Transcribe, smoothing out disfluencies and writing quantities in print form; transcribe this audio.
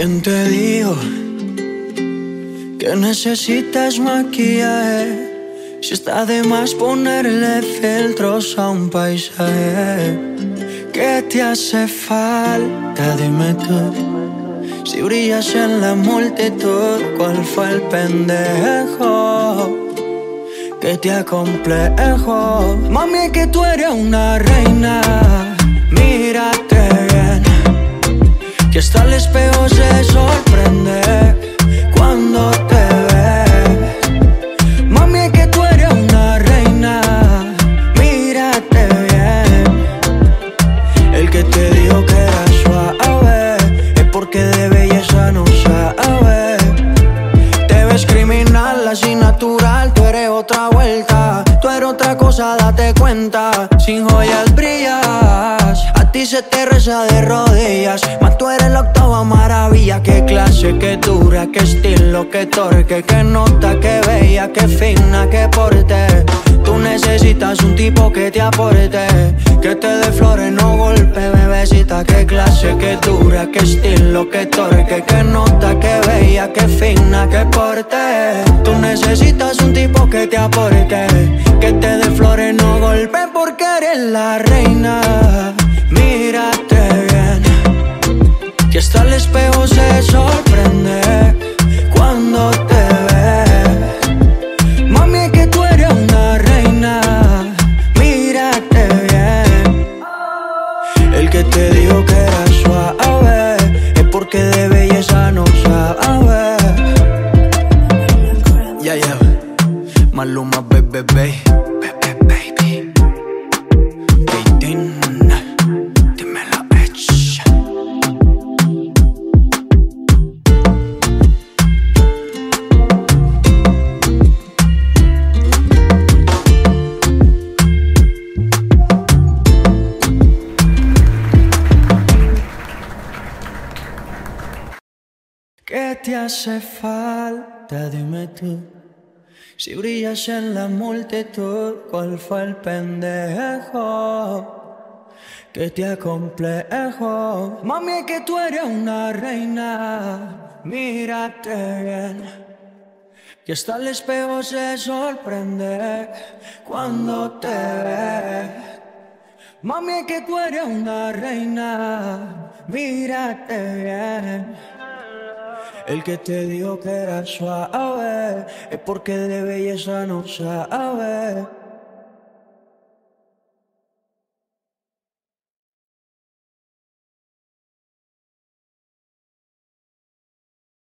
¿Quién te dijo que necesitas maquillaje? Si está de más ponerle filtros a un paisaje. ¿Qué te hace falta? Dime tú. Si brillas en la multitud, ¿cuál fue el pendejo que te acomplejo? Mami, es que tú eres una reina. Mírate bien, que hasta el espejo se sorprende cuando te ve. Mami, es que tú eres una reina. Mírate bien. El que te dijo que era suave es porque de belleza no sabe. Te ves criminal, así natural. Tú eres otra vuelta, tú eres otra cosa, date cuenta. Sin joyas brillas, a ti se te reza de rodillas. Mas tú eres la octava maravilla. Qué clase, qué dura, qué estilo, qué torque, qué nota, qué bella, qué fina, qué porte. Tú necesitas un tipo que te aporte, que te dé flores, no golpe, bebecita. Qué clase, qué dura, qué estilo, qué torque, qué nota, qué bella, qué fina, qué porte. Tú necesitas un tipo que te aporte, que te dé flores, no golpe, porque eres la reina. Mírate bien, que hasta el espejo se sorprende cuando te ve. Mami, es que tú eres una reina. Mírate bien. El que te dijo que era suave es porque de belleza no sabe. Yeah, yeah. Maluma, baby, baby. ¿Qué te hace falta? Dime tú. Si brillas en la multitud, ¿cuál fue el pendejo que te acomplejo? Mami, es que tú eres una reina. Mírate bien, que hasta el espejo se sorprende cuando te ve. Mami, es que tú eres una reina. Mírate bien. El que te dijo que era suave es porque de belleza no sabe.